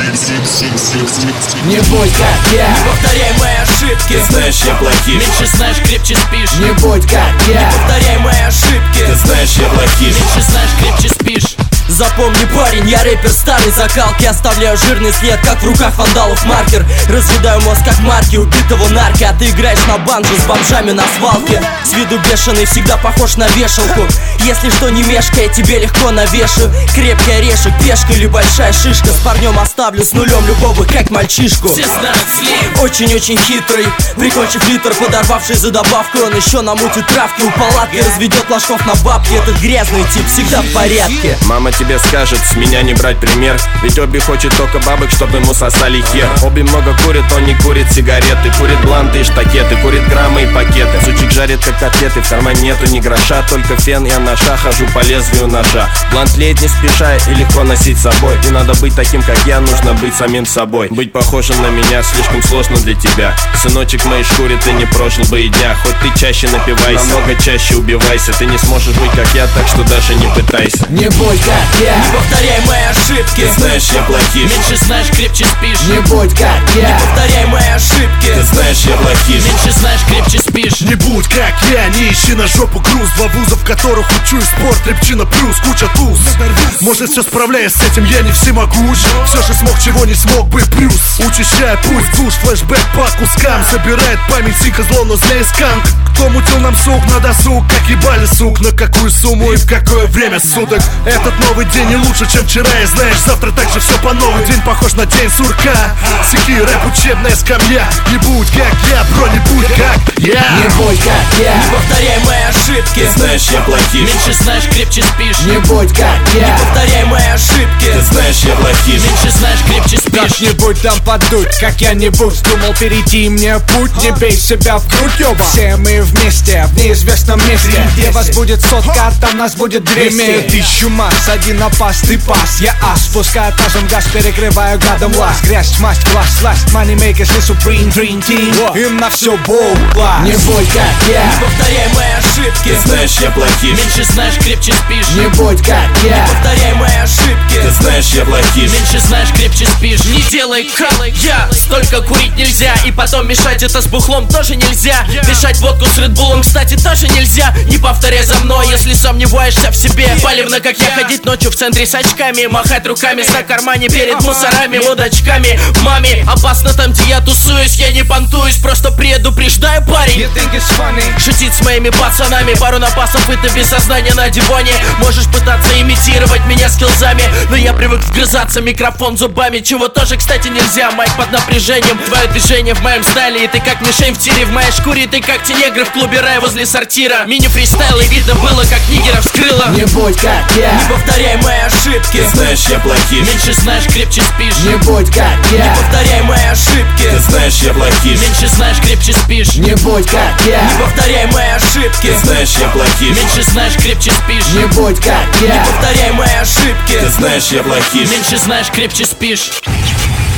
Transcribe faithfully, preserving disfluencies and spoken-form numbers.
Не будь как я, не повторяй мои ошибки. Ты знаешь, я плохих. Меньше знаешь, крепче спишь. не будь как я, Не повторяй мои ошибки. Ты знаешь, я плохих. Меньше знаешь, крепче спишь. Запомни, парень, я рэпер старой закалки. Оставляю жирный след, как в руках вандалов маркер. Разъедаю мозг, как марки убитого нарки. А ты играешь на банджо с бомжами на свалке. С виду бешеный, всегда похож на вешалку. Если что, не мешкай, тебе легко навешаю. Крепкий орешек, пешка или большая шишка. С парнем оставлю с нулем любого, как мальчишку. Все знают слив. Очень-очень хитрый, прикончив литр, подорвавший за добавку. Он еще намутит травки у палатки, разведет ложков на бабки. Этот грязный тип всегда в порядке. Мама тебе скажет, с меня не брать пример. Ведь Оби хочет только бабок, чтобы ему сосали хер. Оби много курит, он не курит сигареты. Курит бланты и штакеты, курит граммы и пакеты. Сучик жарит как котлеты, в кармане нету ни гроша. Только фен, я ноша, хожу по лезвию ножа. Блант тлеет не спеша и легко носить с собой. Не надо быть таким, как я, нужно быть самим собой. Быть похожим на меня слишком сложно для тебя. Сыночек, в моей шкуре ты не прожил бы и дня. Хоть ты чаще напивайся, намного чаще убивайся. Ты не сможешь быть как я, так что даже не пытайся. не будь как я, Не повторяй мои ошибки. Ты знаешь, я плохих. Меньше знаешь, крепче спишь. не будь как я, Не повторяй мои ошибки. Ты знаешь, я плохих. Меньше знаешь, крепче спишь. Не будь как я, не ищи на жопу груз. Два вуза, в которых учусь, спорт, репчина плюс, куча туз. Может, все справляясь с этим, я не всемогущ. Все же смог, чего не смог бы плюс. Учащая путь, душ, флешбэк по кускам. Собирает память, сика зло, но злее сканк. Кто мутил нам сук на досуг, как ебали сук. На какую сумму и в какое время суток. Этот новый день не лучше, чем вчера. И знаешь, завтра также все по новому. День похож на день сурка. Сики, рэп, учебная скамья. Не будь как я, бро, не будь как я. не будь как я, Не повторяй мои ошибки. Ты знаешь, я плохих. Меньше знаешь, крепче спишь. не будь как Не я, повторяй мои ошибки. Ты знаешь, я плохих. Меньше знаешь, крепче спишь. Как-нибудь там подуть, как я не будь. Думал перейти мне путь, не бей себя в грудь, ёба. Все мы вместе, в неизвестном месте. Где вас будет сотка, там нас будет двести. Имею тысячу масс, один опас, ты пас. Я ас, пускай этажом газ, перекрываю гадом лаз. Грязь, масть, класс, сласть, moneymakers и supreme dream team. Им на все боу, класс. не будь как я, Не повторяй мои ошибки. Ты знаешь, я плохих. Меньше знаешь, крепче спишь. не будь как я, Повторяй мои ошибки. Ты знаешь, я плохих. Меньше знаешь, крепче спишь. Не делай калой, я столько курить нельзя. И потом мешать это с бухлом тоже нельзя. Мешать водку с редбулом, кстати, тоже нельзя. Не повторяй за мной, если сомневаешься в себе. Палевно, как я, ходить ночью в центре с очками. Махать руками на кармане перед мусорами, мудачками. Маме, опасно там, где я тусуюсь. Я не понтуюсь, просто предупреждаю, парень. You think it's funny? Шутить с моими пацанами, пару напасов и ты без сознания на диване. Можешь пытаться имитировать меня скиллзами, но я привык вгрызаться микрофон зубами, чего тоже, кстати, нельзя. Майк под напряжением, твое движение в моем стайле. И ты как мишень в тире, в моей шкуре. Ты как те негры в клубе рай возле сортира. Мини-фристайл, и видно было, как нигера вскрыла. не будь как я, Не повторяй мои ошибки. Ты знаешь, я плохих. Меньше знаешь, крепче спишь. не будь как я, Повторяй мои ошибки. Ты знаешь, я плохих. Меньше знаешь, крепче спишь. не будь как я, Повторяй мои ошибки. Ты знаешь, я плохих. Меньше знаешь, крепче спишь. не будь как я, Повторяй мои ошибки. Ты знаешь, я плохих. Меньше знаешь, крепче спишь.